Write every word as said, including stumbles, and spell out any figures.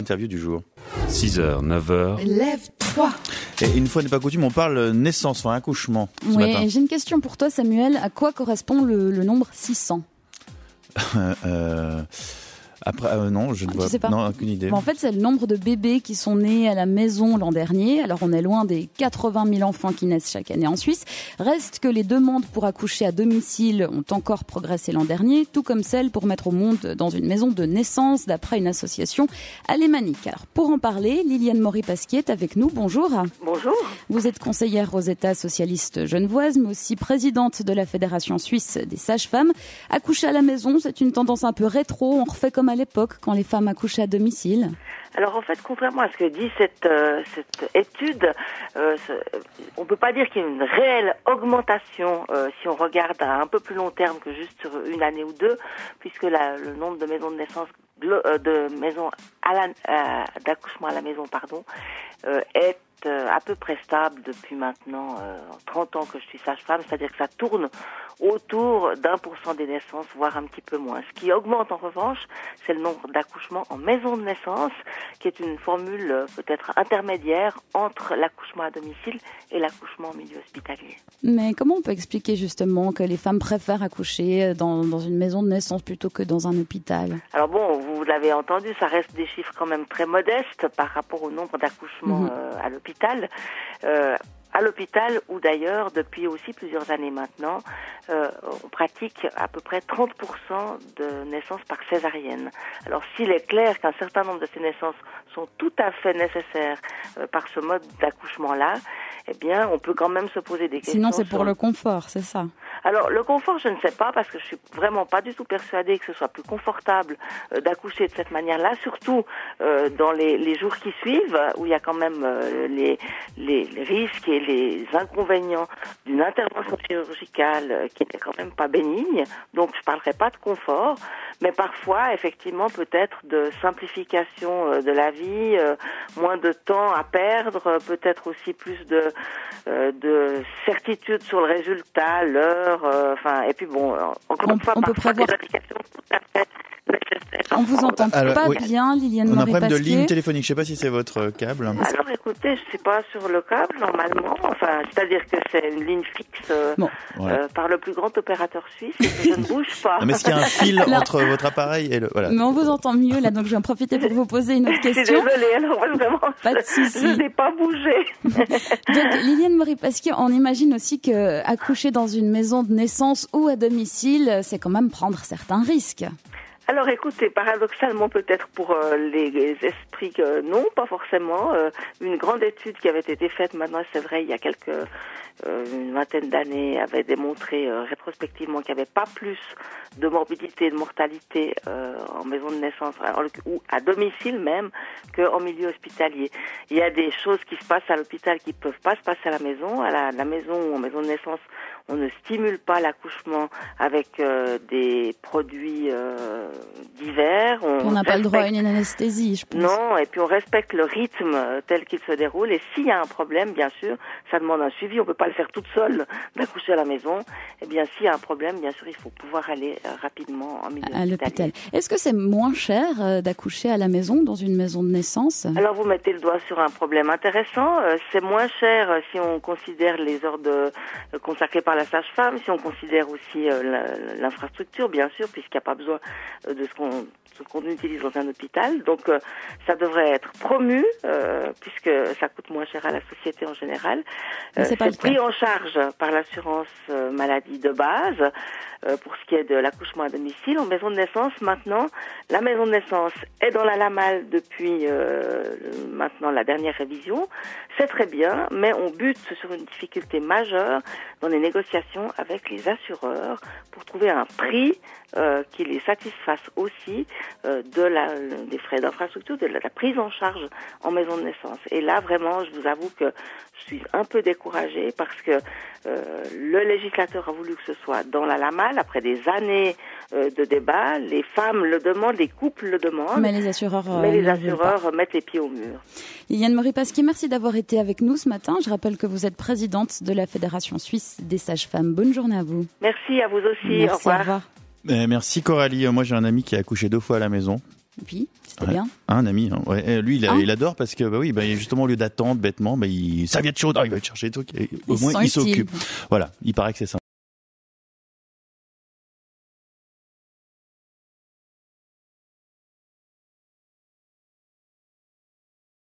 Interview du jour. six heures, neuf heures. Lève-toi. Et une fois n'est pas coutume, on parle naissance, enfin accouchement. Ce Oui, matin. j'ai une question pour toi, Samuel. À quoi correspond le, le nombre six cents? euh, Après, euh, non, je ne Tu vois sais pas. non, aucune idée. Bon, en fait, c'est le nombre de bébés qui sont nés à la maison l'an dernier. Alors, on est loin des quatre-vingt mille enfants qui naissent chaque année en Suisse. Reste que les demandes pour accoucher à domicile ont encore progressé l'an dernier, tout comme celles pour mettre au monde dans une maison de naissance, d'après une association alémanique. Alors, pour en parler, Liliane Maury-Pasquier est avec nous. Bonjour. Bonjour. Vous êtes conseillère aux États socialistes genevoises, mais aussi présidente de la Fédération suisse des sages-femmes. Accoucher à la maison, c'est une tendance un peu rétro. On refait comme à l'époque quand les femmes accouchaient à domicile. Alors en fait, contrairement à ce que dit cette, euh, cette étude, euh, ce, on ne peut pas dire qu'il y a une réelle augmentation euh, si on regarde à un peu plus long terme que juste sur une année ou deux, puisque la, le nombre de maisons de naissance, de maisons à la, euh, d'accouchement à la maison, pardon, euh, est euh, à peu près stable depuis maintenant euh, trente ans que je suis sage-femme, c'est-à-dire que ça tourne autour d'un pour cent des naissances, voire un petit peu moins. Ce qui augmente en revanche, c'est le nombre d'accouchements en maison de naissance, qui est une formule euh, peut-être intermédiaire entre l'accouchement à domicile et l'accouchement en milieu hospitalier. Mais comment on peut expliquer justement que les femmes préfèrent accoucher dans, dans une maison de naissance plutôt que dans un hôpital? Alors bon, vous l'avez entendu, ça reste des chiffres quand même très modestes par rapport au nombre d'accouchements mmh. euh, à l'hôpital. Euh, à l'hôpital, où d'ailleurs, depuis aussi plusieurs années maintenant, euh, on pratique à peu près trente pour cent de naissances par césarienne. Alors s'il est clair qu'un certain nombre de ces naissances sont tout à fait nécessaires euh, par ce mode d'accouchement-là, eh bien, on peut quand même se poser des questions. Sinon, c'est pour sur... le confort, c'est ça? Alors, le confort, je ne sais pas, parce que je suis vraiment pas du tout persuadée que ce soit plus confortable euh, d'accoucher de cette manière-là, surtout euh, dans les, les jours qui suivent, où il y a quand même euh, les, les, les risques et les inconvénients d'une intervention chirurgicale euh, qui n'est quand même pas bénigne. Donc, je parlerai pas de confort, mais parfois, effectivement, peut-être de simplification euh, de la vie, euh, moins de temps à perdre, euh, peut-être aussi plus de, euh, de certitude sur le résultat, l'heure, euh, enfin, et puis bon, encore on, une fois, on peut prévoir. Des applications tout à fait nécessaires. On vous entend Alors, pas oui. bien, Liliane On a un problème de Maury-Pasquier. ligne téléphonique, je ne sais pas si c'est votre câble. Alors écoutez, je ne suis pas sur le câble normalement, enfin, c'est-à-dire que c'est une ligne fixe euh, bon. ouais. euh, par le plus grand opérateur suisse et que je ne bouge pas. Non, mais est-ce qu'il y a un fil Alors, entre votre appareil et le... Voilà. Mais on vous entend mieux là, donc je vais en profiter pour vous poser une autre Je suis question. désolée, alors vraiment, Pas de je, souci. je n'ai pas bougé. Donc, Liliane Maury-Pasquier, on imagine aussi que accoucher dans une maison de naissance ou à domicile, c'est quand même prendre certains risques. Alors écoutez, paradoxalement peut-être pour euh, les, les esprits que non, pas forcément. Euh, une grande étude qui avait été faite maintenant, c'est vrai, il y a quelques euh, une vingtaine d'années, avait démontré euh, rétrospectivement qu'il n'y avait pas plus de morbidité et de mortalité euh, en maison de naissance alors, ou à domicile même qu'en milieu hospitalier. Il y a des choses qui se passent à l'hôpital qui ne peuvent pas se passer à la maison. À la, la maison ou en maison de naissance, on ne stimule pas l'accouchement avec euh, des produits euh, divers. On n'a pas le droit à une anesthésie, je pense. Non, et puis on respecte le rythme tel qu'il se déroule. Et s'il y a un problème, bien sûr, ça demande un suivi. On peut pas le faire toute seule d'accoucher à la maison. Et bien, s'il y a un problème, bien sûr, il faut pouvoir aller euh, rapidement en milieu à l'hôpital. hospitalier. Est-ce que c'est moins cher euh, d'accoucher à la maison, dans une maison de naissance? Alors, vous mettez le doigt sur un problème intéressant. Euh, c'est moins cher euh, si on considère les heures de, euh, consacrées par la sage-femme, si on considère aussi euh, la, l'infrastructure, bien sûr, puisqu'il n'y a pas besoin euh, de ce qu'on, ce qu'on utilise dans un hôpital. Donc, euh, ça devrait être promu, euh, puisque ça coûte moins cher à la société en général. Euh, c'est pas c'est pris en charge par l'assurance euh, maladie de base, euh, pour ce qui est de l'accouchement à domicile. En maison de naissance, maintenant, la maison de naissance est dans la LAMAL depuis euh, maintenant la dernière révision. C'est très bien, mais on bute sur une difficulté majeure dans les négociations avec les assureurs pour trouver un prix euh, qui les satisfasse aussi euh, de la, des frais d'infrastructure, de la, de la prise en charge en maison de naissance. Et là, vraiment, je vous avoue que je suis un peu découragée parce que euh, le législateur a voulu que ce soit dans la LAMAL, après des années euh, de débat, les femmes le demandent, les couples le demandent, mais les assureurs, euh, mais les assureurs mettent les pieds au mur. Liliane Maury-Pasquier, merci d'avoir été avec nous ce matin. Je rappelle que vous êtes présidente de la Fédération suisse des sages-femmes. Bonne journée à vous. Merci à vous aussi. Merci, au revoir. au revoir. Euh, merci Coralie. Moi j'ai un ami qui a accouché deux fois à la maison. Oui. C'est ouais. bien. Un ami, hein. Ouais. Et lui, il, a, Hein il adore parce que, bah oui, bah, justement, au lieu d'attendre bêtement, bah, il, ça vient de chaud, il va te chercher des trucs. Et au Il se moins, sent il utile. s'occupe. Voilà. Il paraît que c'est ça.